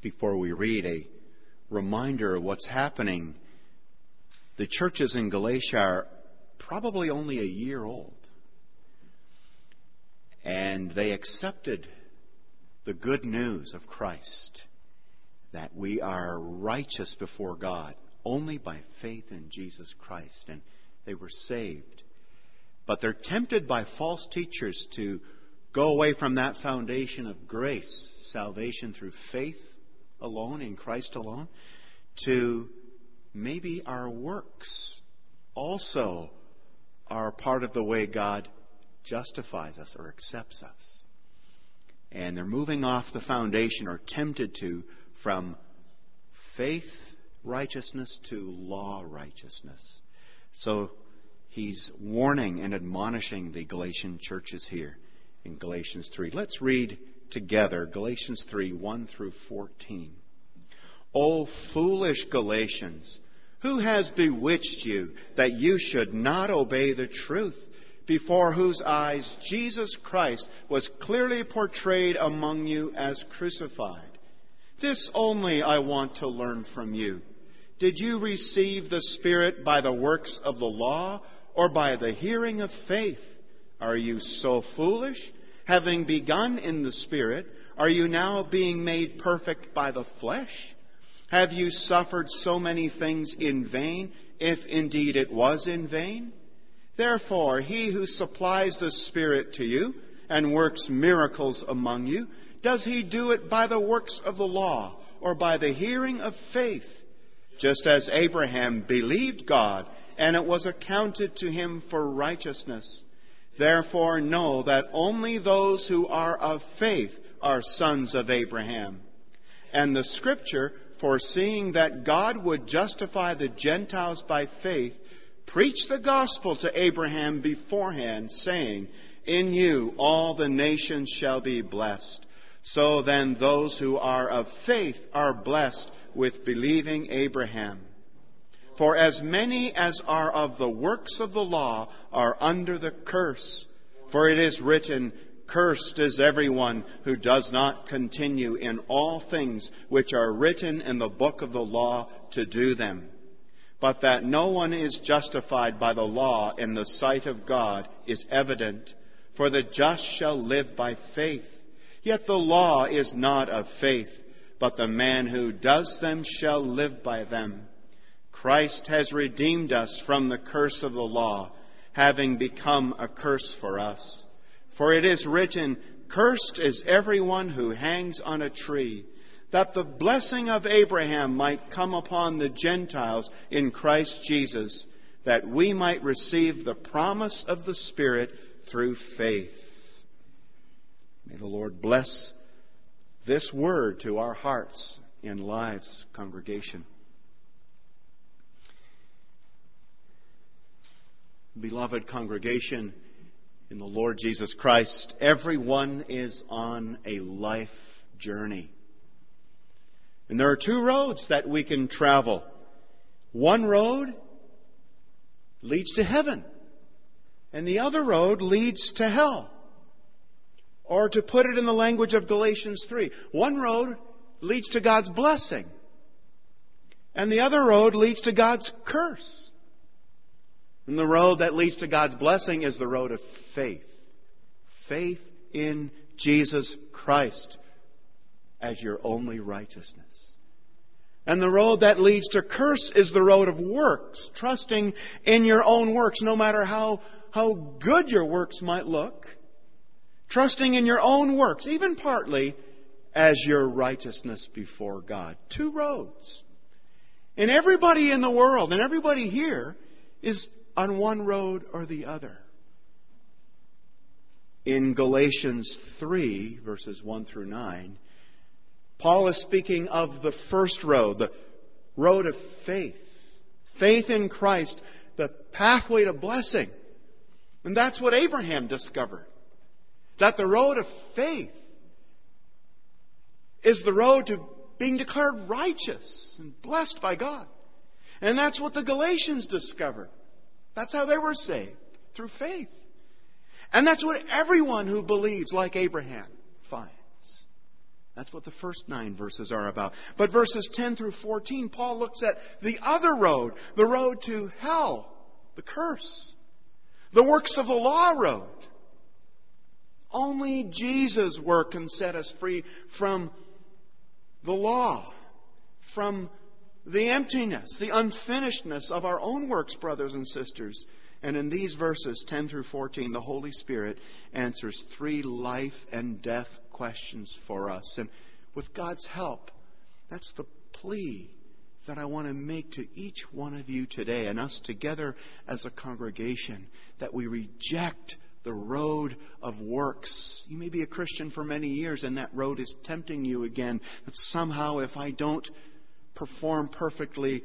before we read, a reminder of what's happening. The churches in Galatia are probably only a year old. And they accepted the good news of Christ, that we are righteous before God only by faith in Jesus Christ. And they were saved. But they're tempted by false teachers to go away from that foundation of grace, salvation through faith alone, in Christ alone, to maybe our works also are part of the way God justifies us or accepts us. And they're moving off the foundation, or tempted to, from faith righteousness to law righteousness. So he's warning and admonishing the Galatian churches here in Galatians 3. Let's read together Galatians 3, 1 through 14. O foolish Galatians, who has bewitched you that you should not obey the truth, before whose eyes Jesus Christ was clearly portrayed among you as crucified? This only I want to learn from you. Did you receive the Spirit by the works of the law, or by the hearing of faith? Are you so foolish? Having begun in the Spirit, are you now being made perfect by the flesh? Have you suffered so many things in vain, if indeed it was in vain? Therefore, he who supplies the Spirit to you and works miracles among you, does he do it by the works of the law, or by the hearing of faith? Just as Abraham believed God, and it was accounted to him for righteousness. Therefore know that only those who are of faith are sons of Abraham. And the Scripture, foreseeing that God would justify the Gentiles by faith, preached the gospel to Abraham beforehand, saying, In you all the nations shall be blessed. So then those who are of faith are blessed with believing Abraham. For as many as are of the works of the law are under the curse. For it is written, Cursed is everyone who does not continue in all things which are written in the book of the law to do them. But that no one is justified by the law in the sight of God is evident. For the just shall live by faith. Yet the law is not of faith, but the man who does them shall live by them. Christ has redeemed us from the curse of the law, having become a curse for us. For it is written, Cursed is everyone who hangs on a tree, that the blessing of Abraham might come upon the Gentiles in Christ Jesus, that we might receive the promise of the Spirit through faith. May the Lord bless this word to our hearts and lives, congregation. Beloved congregation in the Lord Jesus Christ, everyone is on a life journey. And there are two roads that we can travel. One road leads to heaven, and the other road leads to hell. Or to put it in the language of Galatians 3, one road leads to God's blessing, and the other road leads to God's curse. And the road that leads to God's blessing is the road of faith. Faith in Jesus Christ as your only righteousness. And the road that leads to curse is the road of works, trusting in your own works, no matter how good your works might look. Trusting in your own works, even partly, as your righteousness before God. Two roads. And everybody in the world, and everybody here, is on one road or the other. In Galatians 3, verses 1 through 9, Paul is speaking of the first road, the road of faith. Faith in Christ, the pathway to blessing. And that's what Abraham discovered. That the road of faith is the road to being declared righteous and blessed by God. And that's what the Galatians discovered. That's how they were saved, through faith. And that's what everyone who believes like Abraham finds. That's what the first 9 verses are about. But verses 10 through 14, Paul looks at the other road, the road to hell, the curse, the works of the law road. Only Jesus' work can set us free from the law, from the emptiness, the unfinishedness of our own works, brothers and sisters. And in these verses, 10 through 14, the Holy Spirit answers 3 life and death questions for us. And with God's help, that's the plea that I want to make to each one of you today and us together as a congregation, that we reject the road of works. You may be a Christian for many years and that road is tempting you again. That somehow if I don't perform perfectly,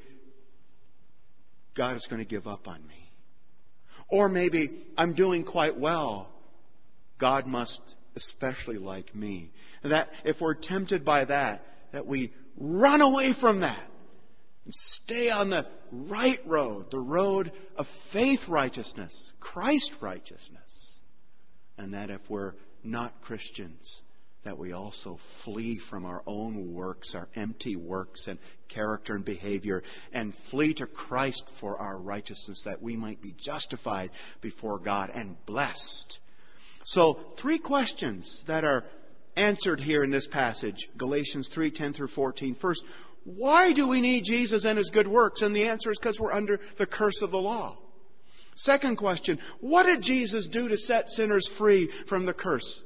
God is going to give up on me. Or maybe I'm doing quite well. God must especially like me. And that if we're tempted by that we run away from that and stay on the right road, the road of faith righteousness, Christ righteousness. And that if we're not Christians, that we also flee from our own works, our empty works and character and behavior, and flee to Christ for our righteousness, that we might be justified before God and blessed. So 3 questions that are answered here in this passage, Galatians 3, 10 through 14. First, why do we need Jesus and His good works? And the answer is because we're under the curse of the law. Second question, what did Jesus do to set sinners free from the curse?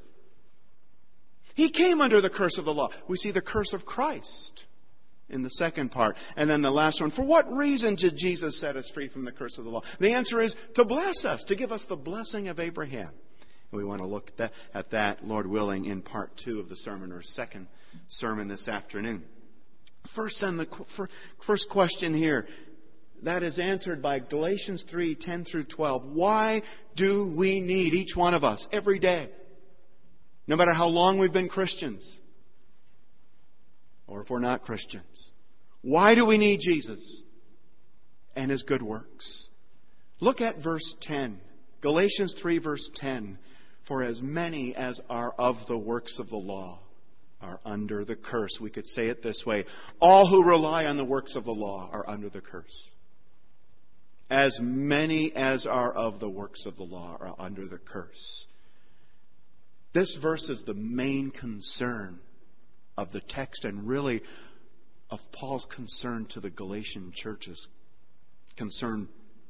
He came under the curse of the law. We see the curse of Christ in the second part. And then the last one, for what reason did Jesus set us free from the curse of the law? The answer is to bless us, to give us the blessing of Abraham. And we want to look at that, Lord willing, in part 2 of the sermon, or second sermon this afternoon. First, then, the first question here, that is answered by Galatians 3, 10 through 12. Why do we need, each one of us, every day, no matter how long we've been Christians, or if we're not Christians, why do we need Jesus and His good works? Look at verse 10. Galatians 3, verse 10. For as many as are of the works of the law are under the curse. We could say it this way. All who rely on the works of the law are under the curse. As many as are of the works of the law are under the curse. This verse is the main concern of the text, and really of Paul's concern to the Galatian churches. Concern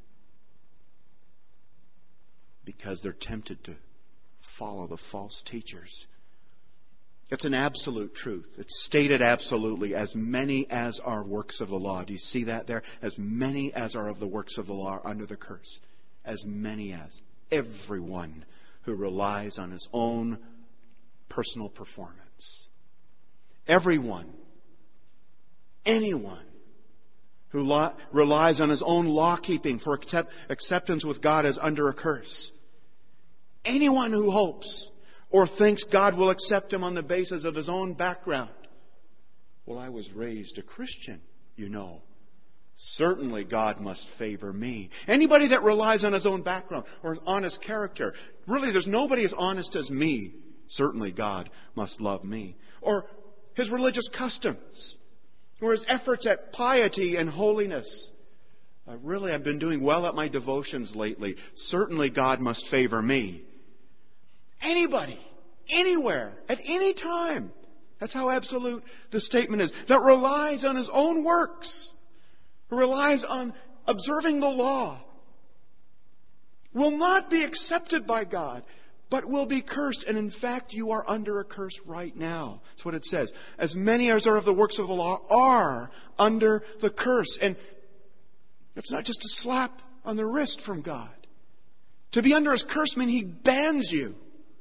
because they're tempted to follow the false teachers. It's an absolute truth. It's stated absolutely, as many as are works of the law. Do you see that there? As many as are of the works of the law are under the curse. As many as. Everyone who relies on his own personal performance. Everyone. Anyone who relies on his own law-keeping for acceptance with God is under a curse. Anyone who hopes or thinks God will accept him on the basis of his own background. Well, I was raised a Christian, you know. Certainly God must favor me. Anybody that relies on his own background or on his character, really there's nobody as honest as me. Certainly God must love me. Or his religious customs, or his efforts at piety and holiness. Really, I've been doing well at my devotions lately. Certainly God must favor me. Anybody, anywhere, at any time. That's how absolute the statement is. That relies on his own works, who relies on observing the law, will not be accepted by God, but will be cursed. And in fact, you are under a curse right now. That's what it says. As many as are of the works of the law are under the curse. And it's not just a slap on the wrist from God. To be under his curse means he bans you.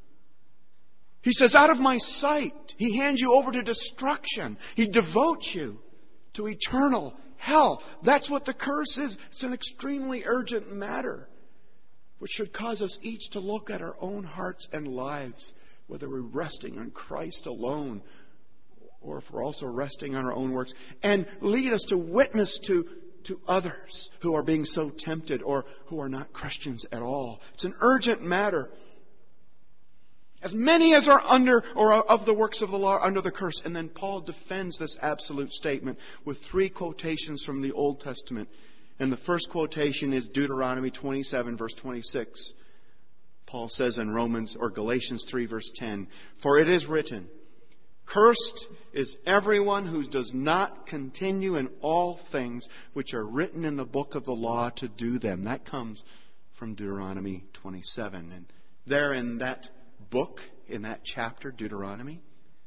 He says, out of my sight. He hands you over to destruction. He devotes you to eternal hell. That's what the curse is. It's an extremely urgent matter, which should cause us each to look at our own hearts and lives, whether we're resting on Christ alone or if we're also resting on our own works, and lead us to witness to others who are being so tempted or who are not Christians at all. It's an urgent matter. As many as are under or are of the works of the law are under the curse. And then Paul defends this absolute statement with 3 quotations from the Old Testament. And the first quotation is Deuteronomy 27, verse 26. Paul says in Galatians 3, verse 10, "For it is written, cursed is everyone who does not continue in all things which are written in the book of the law to do them." That comes from Deuteronomy 27. And there in that book, in that chapter, Deuteronomy,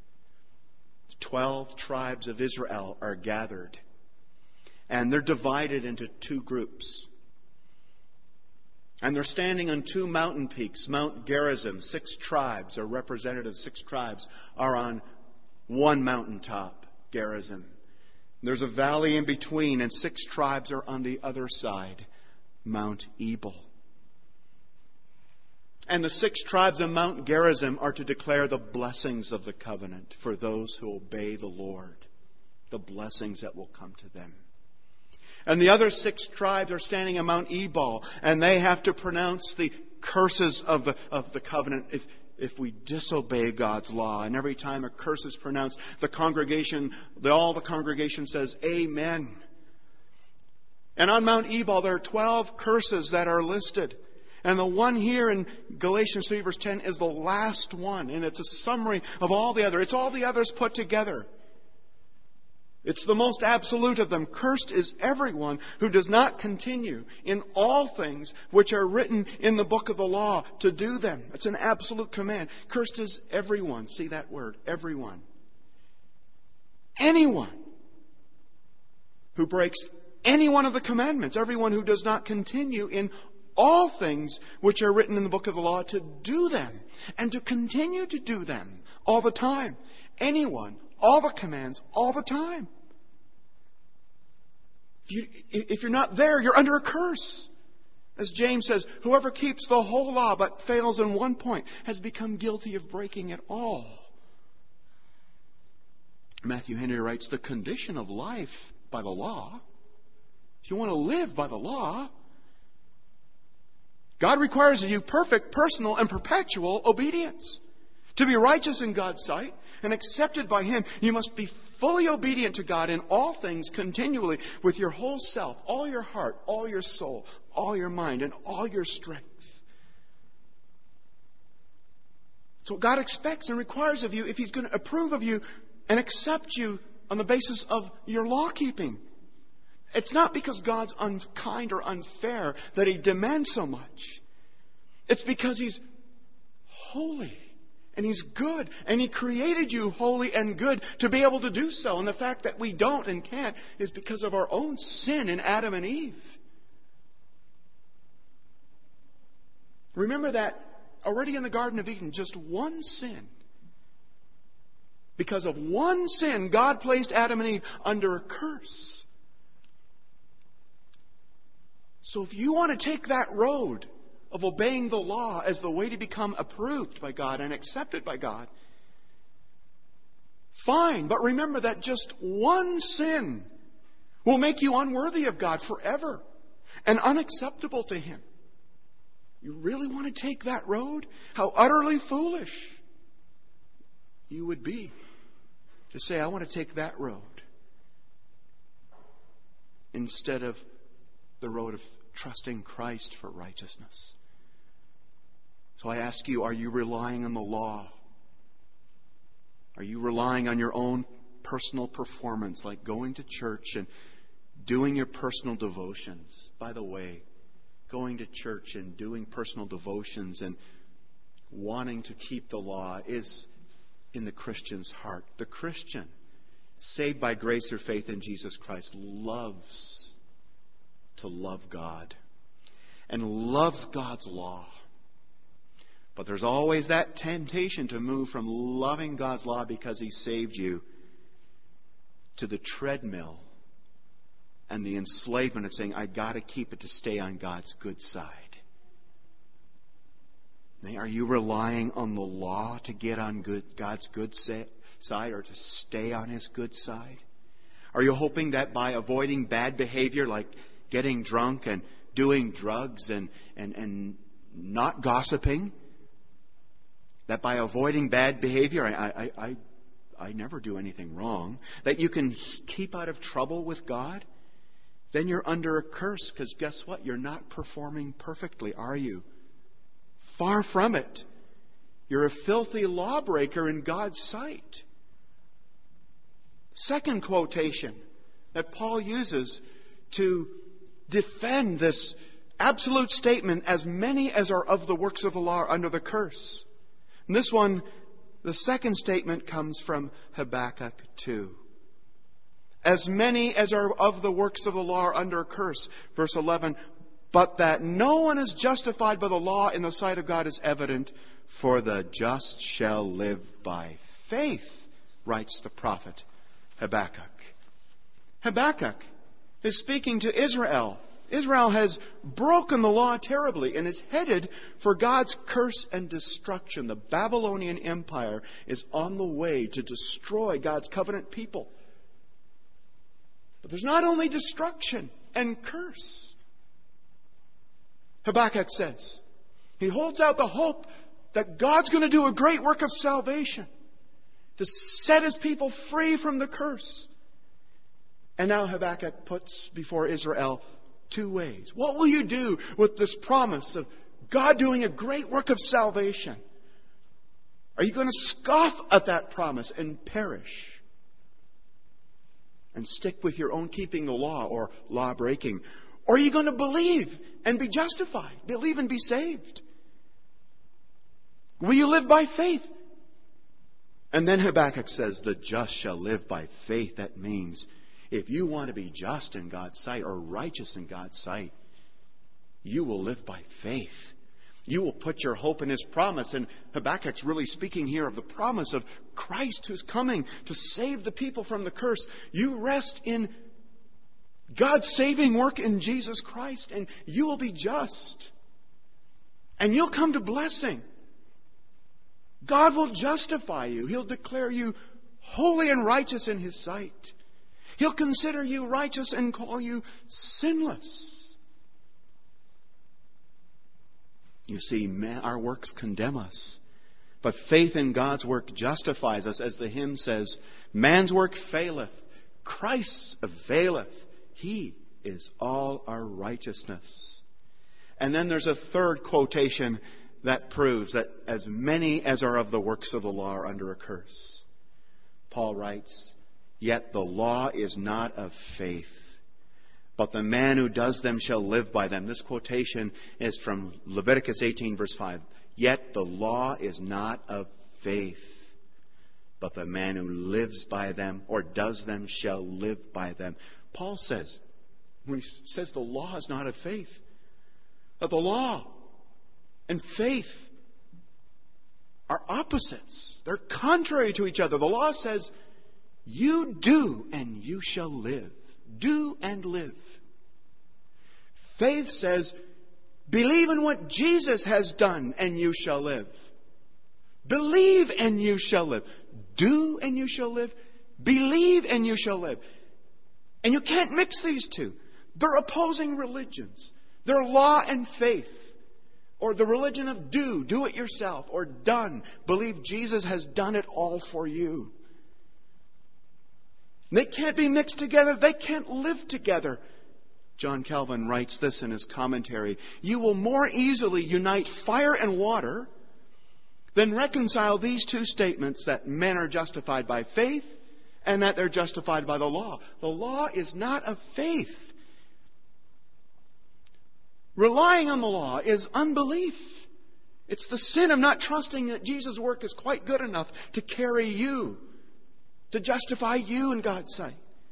12 tribes of Israel are gathered. And they're divided into 2 groups. And they're standing on 2 mountain peaks. Mount Gerizim, 6 tribes, or representative 6 tribes, are on one mountaintop, Gerizim. There's a valley in between, and 6 tribes are on the other side, Mount Ebal. And the 6 tribes of Mount Gerizim are to declare the blessings of the covenant for those who obey the Lord, the blessings that will come to them. And the other 6 tribes are standing on Mount Ebal, and they have to pronounce the curses of the covenant if we disobey God's law. And every time a curse is pronounced, all the congregation says, "Amen." And on Mount Ebal, there are 12 curses that are listed. And the one here in Galatians 3, verse 10 is the last one. And it's a summary of all the others. It's all the others put together. It's the most absolute of them. Cursed is everyone who does not continue in all things which are written in the book of the law to do them. It's an absolute command. Cursed is everyone. See that word, everyone. Anyone who breaks any one of the commandments. Everyone who does not continue in all things which are written in the book of the law to do them. And to continue to do them all the time. Anyone, all the commands, all the time. If you're not there, you're under a curse. As James says, whoever keeps the whole law but fails in one point has become guilty of breaking it all. Matthew Henry writes, the condition of life by the law, if you want to live by the law, God requires of you perfect, personal, and perpetual obedience. To be righteous in God's sight and accepted by Him, you must be fully obedient to God in all things continually with your whole self, all your heart, all your soul, all your mind, and all your strength. It's what God expects and requires of you if He's going to approve of you and accept you on the basis of your law keeping. It's not because God's unkind or unfair that He demands so much. It's because He's holy. And He's good. And He created you holy and good to be able to do so. And the fact that we don't and can't is because of our own sin in Adam and Eve. Remember that already in the Garden of Eden, just one sin. Because of one sin, God placed Adam and Eve under a curse. So if you want to take that road of obeying the law as the way to become approved by God and accepted by God, fine. But remember that just one sin will make you unworthy of God forever and unacceptable to Him. You really want to take that road? How utterly foolish you would be to say, I want to take that road instead of the road of trusting Christ for righteousness. So I ask you, are you relying on the law? Are you relying on your own personal performance, like going to church and doing your personal devotions? By the way, going to church and doing personal devotions and wanting to keep the law is in the Christian's heart. The Christian, saved by grace through faith in Jesus Christ, loves to love God and loves God's law. But there's always that temptation to move from loving God's law because He saved you to the treadmill and the enslavement of saying, I got to keep it to stay on God's good side. Now, are you relying on the law to get on God's good side or to stay on His good side? Are you hoping that by avoiding bad behavior like getting drunk and doing drugs and not gossiping, that by avoiding bad behavior, I never do anything wrong, that you can keep out of trouble with God, then you're under a curse, because guess what? You're not performing perfectly, are you? Far from it. You're a filthy lawbreaker in God's sight. Second quotation that Paul uses to defend this absolute statement, as many as are of the works of the law are under the curse. And this one, the second statement, comes from Habakkuk 2. As many as are of the works of the law are under a curse. Verse 11, but that no one is justified by the law in the sight of God is evident, for the just shall live by faith, writes the prophet Habakkuk. Habakkuk is speaking to Israel. Israel has broken the law terribly and is headed for God's curse and destruction. The Babylonian Empire is on the way to destroy God's covenant people. But there's not only destruction and curse. Habakkuk says, he holds out the hope that God's going to do a great work of salvation to set his people free from the curse. And now Habakkuk puts before Israel two ways. What will you do with this promise of God doing a great work of salvation? Are you going to scoff at that promise and perish and stick with your own keeping the law or law breaking? Or are you going to believe and be justified? Believe and be saved? Will you live by faith? And then Habakkuk says, the just shall live by faith. That means if you want to be just in God's sight or righteous in God's sight, you will live by faith. You will put your hope in His promise. And Habakkuk's really speaking here of the promise of Christ who's coming to save the people from the curse. You rest in God's saving work in Jesus Christ, and you will be just. And you'll come to blessing. God will justify you. He'll declare you holy and righteous in His sight. He'll consider you righteous and call you sinless. You see, our works condemn us. But faith in God's work justifies us. As the hymn says, man's work faileth, Christ's availeth. He is all our righteousness. And then there's a third quotation that proves that as many as are of the works of the law are under a curse. Paul writes, yet the law is not of faith, but the man who does them shall live by them. This quotation is from Leviticus 18, verse 5. Yet the law is not of faith, but the man who lives by them or does them shall live by them. Paul says, when he says the law is not of faith, that the law and faith are opposites. They're contrary to each other. The law says, you do and you shall live. Do and live. Faith says, believe in what Jesus has done and you shall live. Believe and you shall live. Do and you shall live. Believe and you shall live. And you can't mix these two. They're opposing religions. They're law and faith. Or the religion of do it yourself. Or done, believe Jesus has done it all for you. They can't be mixed together. They can't live together. John Calvin writes this in his commentary. You will more easily unite fire and water than reconcile these two statements that men are justified by faith and that they're justified by the law. The law is not of faith. Relying on the law is unbelief. It's the sin of not trusting that Jesus' work is quite good enough to carry you, to justify you in God's sight.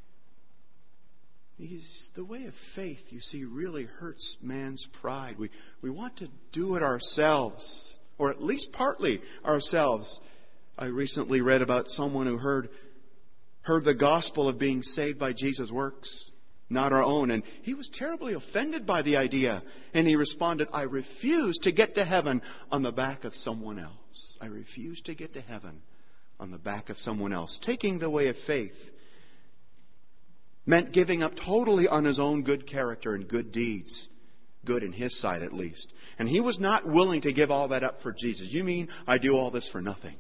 The way of faith, you see, really hurts man's pride. We want to do it ourselves, or at least partly ourselves. I recently read about someone who heard the gospel of being saved by Jesus' works, not our own. And he was terribly offended by the idea. And he responded, I refuse to get to heaven on the back of someone else. I refuse to get to heaven on the back of someone else. Taking the way of faith meant giving up totally on his own good character and good deeds, good in his sight at least. And he was not willing to give all that up for Jesus. You mean I do all this for nothing?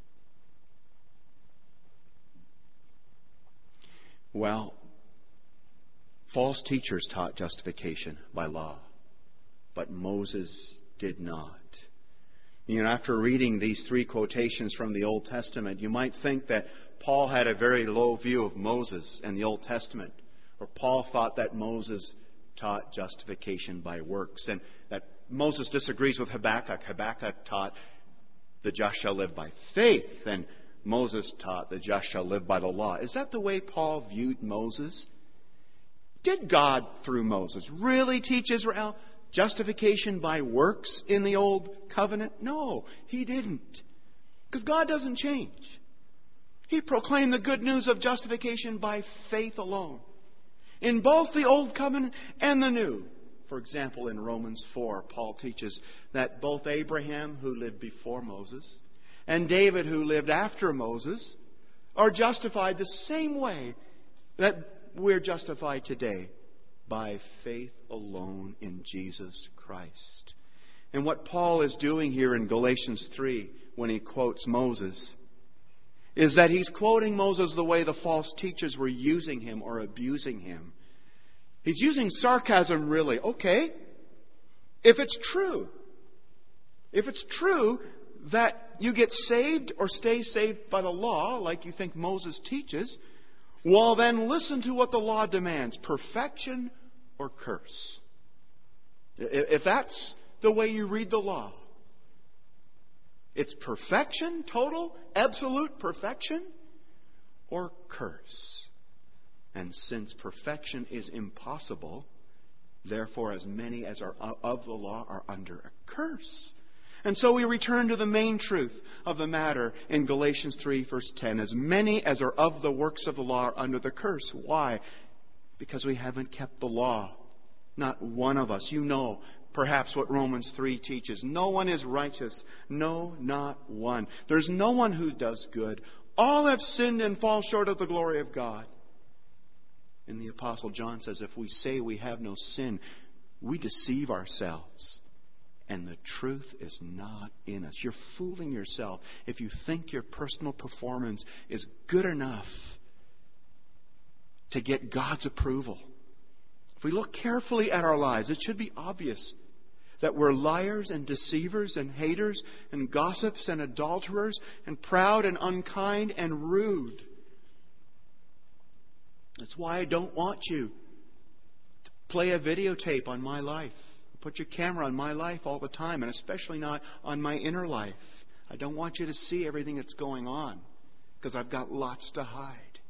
Well, false teachers taught justification by law, but Moses did not. You know, after reading these three quotations from the Old Testament, you might think that Paul had a very low view of Moses and the Old Testament, or Paul thought that Moses taught justification by works, and that Moses disagrees with Habakkuk. Habakkuk taught the just shall live by faith, and Moses taught the just shall live by the law. Is that the way Paul viewed Moses? Did God, through Moses, really teach Israel justification by works in the Old Covenant? No, he didn't. Because God doesn't change. He proclaimed the good news of justification by faith alone, in both the Old Covenant and the New. For example, in Romans 4, Paul teaches that both Abraham, who lived before Moses, and David, who lived after Moses, are justified the same way that we're justified today, by faith alone in Jesus Christ. And what Paul is doing here in Galatians 3, when he quotes Moses, is that he's quoting Moses the way the false teachers were using him or abusing him. He's using sarcasm, really. Okay, if it's true that you get saved or stay saved by the law, like you think Moses teaches, well, then listen to what the law demands: perfection or curse. If that's the way you read the law, it's perfection, total, absolute perfection, or curse. And since perfection is impossible, therefore as many as are of the law are under a curse. And so we return to the main truth of the matter in Galatians 3, verse 10. As many as are of the works of the law are under the curse. Why? Because we haven't kept the law. Not one of us. You know perhaps what Romans 3 teaches. No one is righteous. No, not one. There's no one who does good. All have sinned and fall short of the glory of God. And the Apostle John says, if we say we have no sin, we deceive ourselves. And the truth is not in us. You're fooling yourself if you think your personal performance is good enough to get God's approval. If we look carefully at our lives, it should be obvious that we're liars and deceivers and haters and gossips and adulterers and proud and unkind and rude. That's why I don't want you to play a videotape on my life. Put your camera on my life all the time, and especially not on my inner life. I don't want you to see everything that's going on, because I've got lots to hide.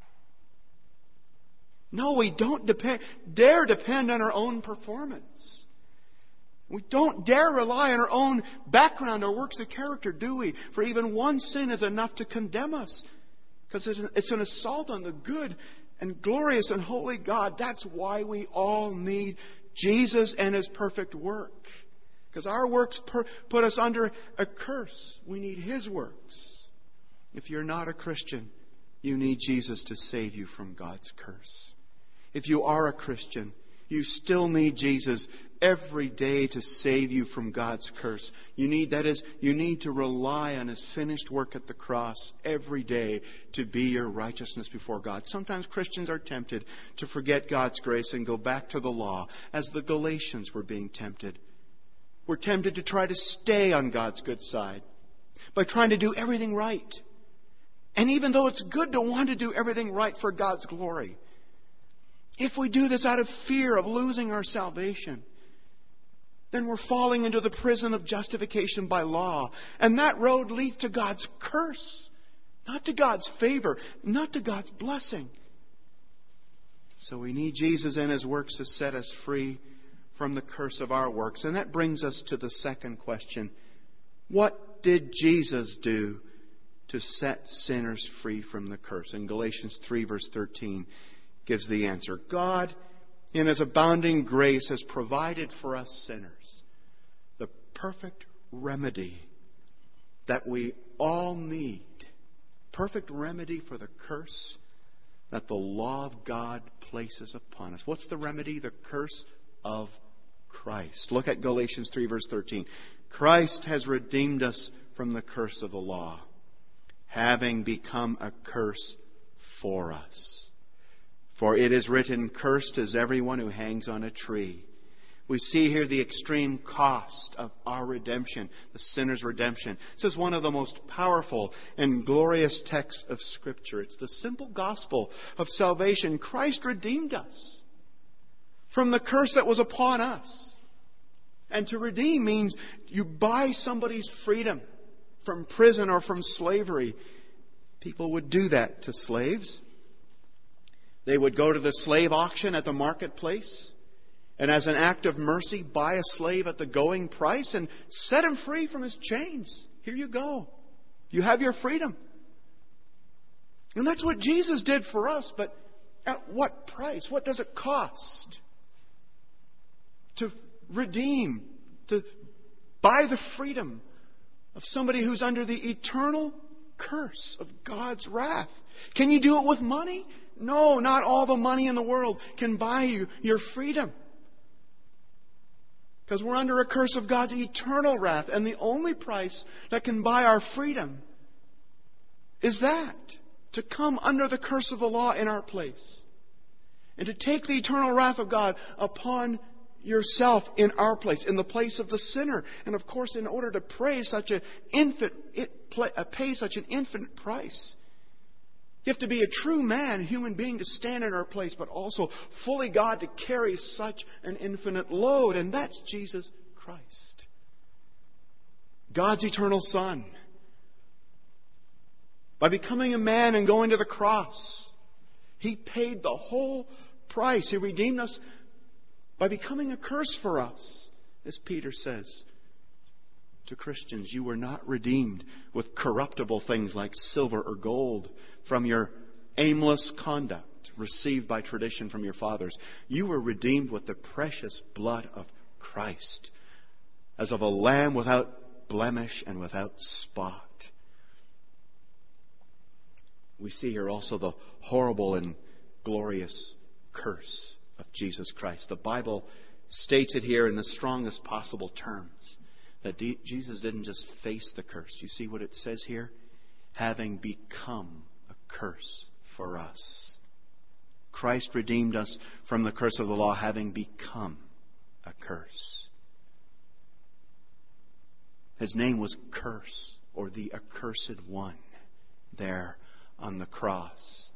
No, we don't dare depend on our own performance. We don't dare rely on our own background or works of character, do we? For even one sin is enough to condemn us, because it's an assault on the good and glorious and holy God. That's why we all need Jesus and His perfect work. Because our works put us under a curse. We need His works. If you're not a Christian, you need Jesus to save you from God's curse. If you are a Christian, you still need Jesus every day to save you from God's curse. You need to rely on His finished work at the cross every day to be your righteousness before God. Sometimes Christians are tempted to forget God's grace and go back to the law, as the Galatians were being tempted. We're tempted to try to stay on God's good side by trying to do everything right. And even though it's good to want to do everything right for God's glory, if we do this out of fear of losing our salvation, then we're falling into the prison of justification by law. And that road leads to God's curse, not to God's favor, not to God's blessing. So we need Jesus and His works to set us free from the curse of our works. And that brings us to the second question. What did Jesus do to set sinners free from the curse? In Galatians 3, verse 13, gives the answer. God, in His abounding grace, has provided for us sinners the perfect remedy that we all need. Perfect remedy for the curse that the law of God places upon us. What's the remedy? The curse of Christ. Look at Galatians 3 verse 13. Christ has redeemed us from the curse of the law, having become a curse for us. For it is written, cursed is everyone who hangs on a tree. We see here the extreme cost of our redemption, the sinner's redemption. This is one of the most powerful and glorious texts of Scripture. It's the simple gospel of salvation. Christ redeemed us from the curse that was upon us. And to redeem means you buy somebody's freedom from prison or from slavery. People would do that to slaves. They would go to the slave auction at the marketplace and as an act of mercy buy a slave at the going price and set him free from his chains. Here you go. You have your freedom. And that's what Jesus did for us, but at what price? What does it cost to redeem, to buy the freedom of somebody who's under the eternal curse of God's wrath? Can you do it with money? No, not all the money in the world can buy you your freedom. Because we're under a curse of God's eternal wrath. And the only price that can buy our freedom is that. To come under the curse of the law in our place. And to take the eternal wrath of God upon yourself in our place, in the place of the sinner. And of course, in order to pay such an infinite price, you have to be a true man, human being, to stand in our place, but also fully God to carry such an infinite load. And that's Jesus Christ, God's eternal Son. By becoming a man and going to the cross, He paid the whole price. He redeemed us by becoming a curse for us. As Peter says to Christians, you were not redeemed with corruptible things like silver or gold from your aimless conduct received by tradition from your fathers. You were redeemed with the precious blood of Christ, as of a lamb without blemish and without spot. We see here also the horrible and glorious curse of Jesus Christ. The Bible states it here in the strongest possible terms, that Jesus didn't just face the curse. You see what it says here? Having become a curse for us. Christ redeemed us from the curse of the law, having become a curse. His name was Curse, or the Accursed One, there on the cross.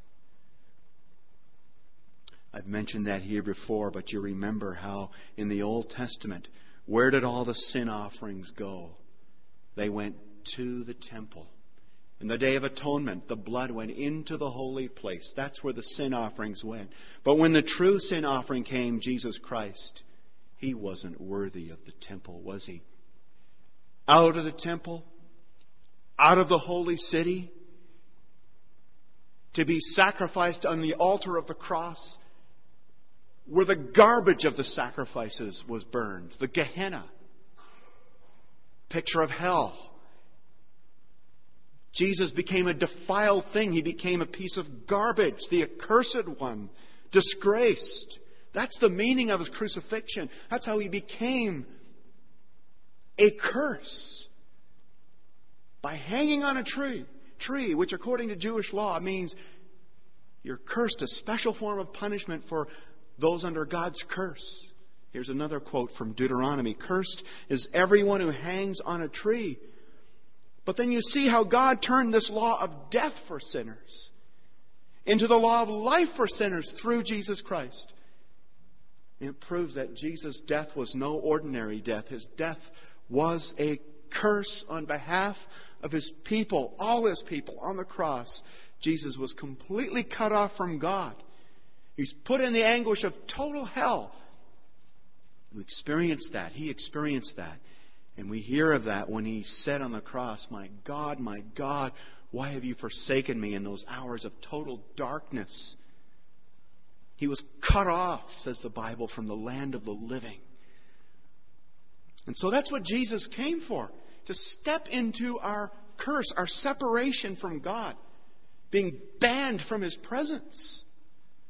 I've mentioned that here before, but you remember how in the Old Testament, where did all the sin offerings go? They went to the temple. In the Day of Atonement, the blood went into the holy place. That's where the sin offerings went. But when the true sin offering came, Jesus Christ, He wasn't worthy of the temple, was He? Out of the temple, out of the holy city, to be sacrificed on the altar of the cross, where the garbage of the sacrifices was burned. The Gehenna, picture of hell. Jesus became a defiled thing. He became a piece of garbage, the accursed one, disgraced. That's the meaning of His crucifixion. That's how He became a curse. By hanging on a tree, which according to Jewish law means you're cursed, a special form of punishment for those under God's curse. Here's another quote from Deuteronomy. Cursed is everyone who hangs on a tree. But then you see how God turned this law of death for sinners into the law of life for sinners through Jesus Christ. It proves that Jesus' death was no ordinary death. His death was a curse on behalf of His people, all His people on the cross. Jesus was completely cut off from God. He's put in the anguish of total hell. We experienced that. He experienced that. And we hear of that when He said on the cross, my God, why have you forsaken me?" in those hours of total darkness. He was cut off, says the Bible, from the land of the living. And so that's what Jesus came for, to step into our curse, our separation from God, being banned from His presence,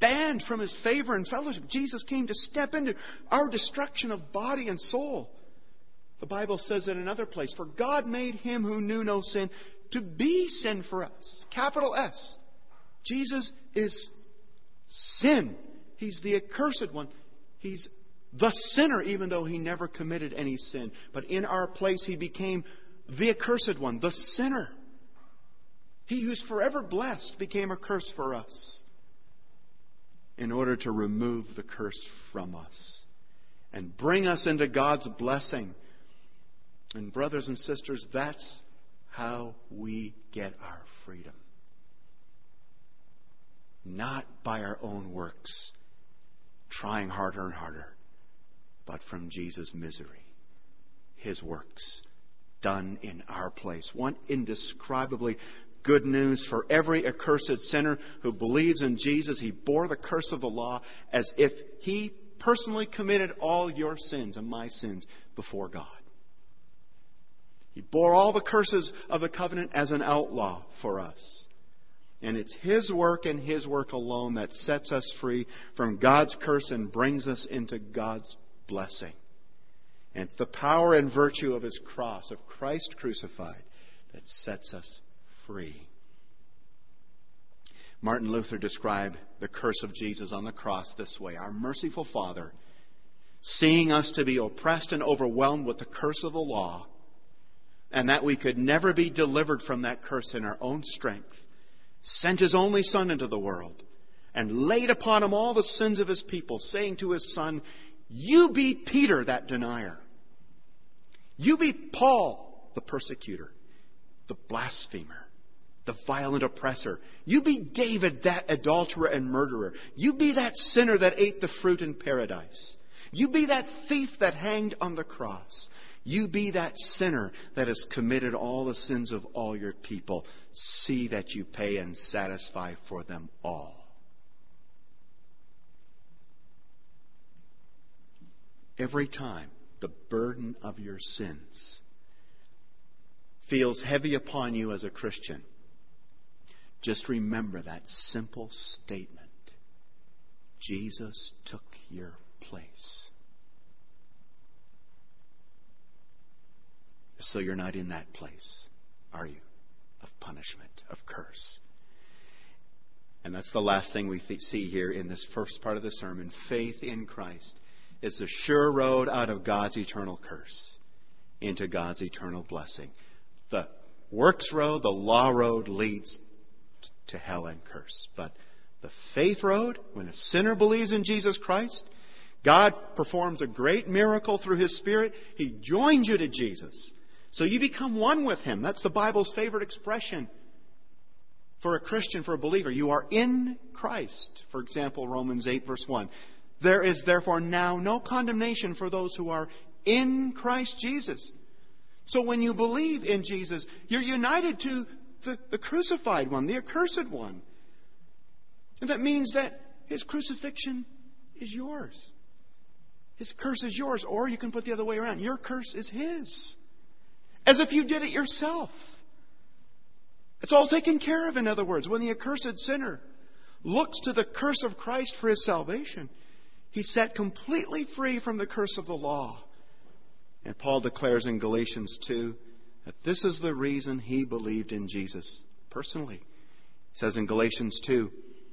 banned from his favor and fellowship. Jesus came to step into our destruction of body and soul. The Bible says in another place, for God made him who knew no sin to be sin for us. Capital S. Jesus is sin. He's the accursed one. He's the sinner, even though he never committed any sin. But in our place, he became the accursed one, the sinner. He who's forever blessed became a curse for us in order to remove the curse from us and bring us into God's blessing. And brothers and sisters, that's how we get our freedom. Not by our own works, trying harder and harder, but from Jesus' misery, his works done in our place. One indescribably good news for every accursed sinner who believes in Jesus. He bore the curse of the law as if he personally committed all your sins and my sins before God. He bore all the curses of the covenant as an outlaw for us. And it's his work and his work alone that sets us free from God's curse and brings us into God's blessing. And it's the power and virtue of his cross, of Christ crucified, that sets us free. Martin Luther described the curse of Jesus on the cross this way. Our merciful Father, seeing us to be oppressed and overwhelmed with the curse of the law, and that we could never be delivered from that curse in our own strength, sent his only Son into the world and laid upon him all the sins of his people, saying to his Son, you be Peter, that denier. You be Paul, the persecutor, the blasphemer, the violent oppressor. You be David, that adulterer and murderer. You be that sinner that ate the fruit in paradise. You be that thief that hanged on the cross. You be that sinner that has committed all the sins of all your people. See that you pay and satisfy for them all. Every time the burden of your sins feels heavy upon you as a Christian, just remember that simple statement. Jesus took your place. So you're not in that place, are you? Of punishment, of curse. And that's the last thing we see here in this first part of the sermon. Faith in Christ is the sure road out of God's eternal curse into God's eternal blessing. The works road, the law road, leads to hell and curse. But the faith road, when a sinner believes in Jesus Christ, God performs a great miracle through his Spirit. He joins you to Jesus. So you become one with him. That's the Bible's favorite expression for a Christian, for a believer. You are in Christ. For example, Romans 8 verse 1. There is therefore now no condemnation for those who are in Christ Jesus. So when you believe in Jesus, you're united to the crucified one, the accursed one. And that means that his crucifixion is yours. His curse is yours. Or you can put the other way around. Your curse is his. As if you did it yourself. It's all taken care of, in other words. When the accursed sinner looks to the curse of Christ for his salvation, he's set completely free from the curse of the law. And Paul declares in Galatians 2 that this is the reason he believed in Jesus personally. He says in Galatians 2,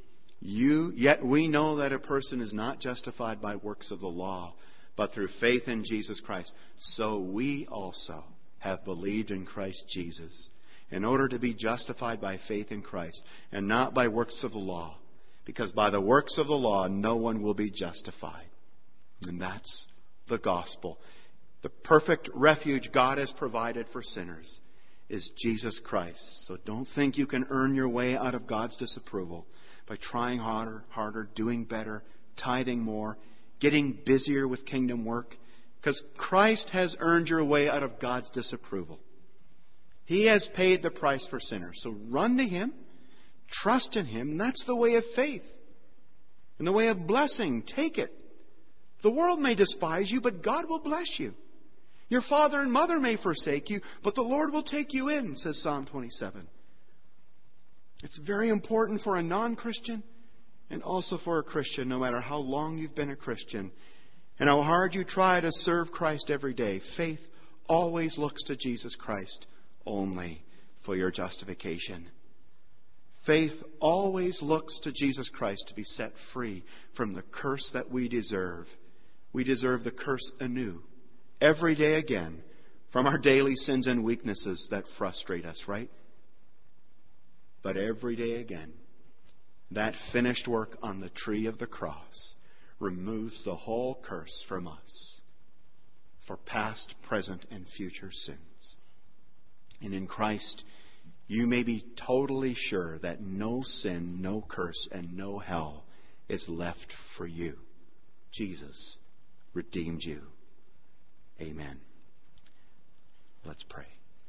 yet we know that a person is not justified by works of the law, but through faith in Jesus Christ. So we also have believed in Christ Jesus in order to be justified by faith in Christ and not by works of the law, because by the works of the law no one will be justified. And that's the gospel. The perfect refuge God has provided for sinners is Jesus Christ. So don't think you can earn your way out of God's disapproval by trying harder, doing better, tithing more, getting busier with kingdom work. Because Christ has earned your way out of God's disapproval. He has paid the price for sinners. So run to him, trust in him, and that's the way of faith. And the way of blessing, take it. The world may despise you, but God will bless you. Your father and mother may forsake you, but the Lord will take you in, says Psalm 27. It's very important for a non-Christian and also for a Christian, no matter how long you've been a Christian and how hard you try to serve Christ every day, faith always looks to Jesus Christ only for your justification. Faith always looks to Jesus Christ to be set free from the curse that we deserve. We deserve the curse anew, every day again, from our daily sins and weaknesses that frustrate us, right? But every day again, that finished work on the tree of the cross removes the whole curse from us for past, present, and future sins. And in Christ, you may be totally sure that no sin, no curse, and no hell is left for you. Jesus redeemed you. Amen. Let's pray.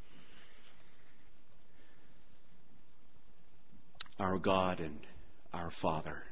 Our God and our Father,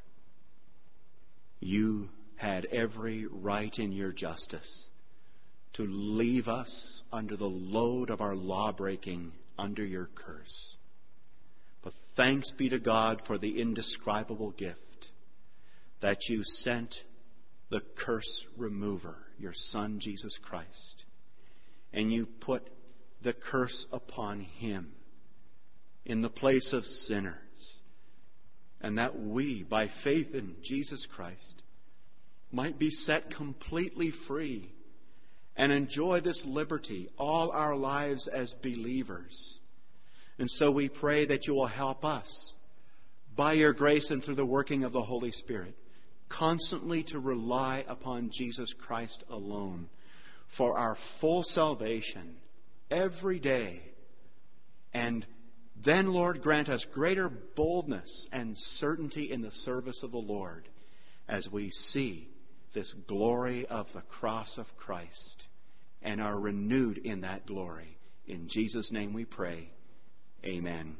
you had every right in your justice to leave us under the load of our law-breaking, under your curse. But thanks be to God for the indescribable gift that you sent the curse remover, your Son, Jesus Christ, and you put the curse upon him in the place of sinners, and that we, by faith in Jesus Christ, might be set completely free and enjoy this liberty all our lives as believers. And so we pray that you will help us, by your grace and through the working of the Holy Spirit, constantly to rely upon Jesus Christ alone for our full salvation every day. And then, Lord, grant us greater boldness and certainty in the service of the Lord as we see this glory of the cross of Christ and are renewed in that glory. In Jesus' name we pray. Amen.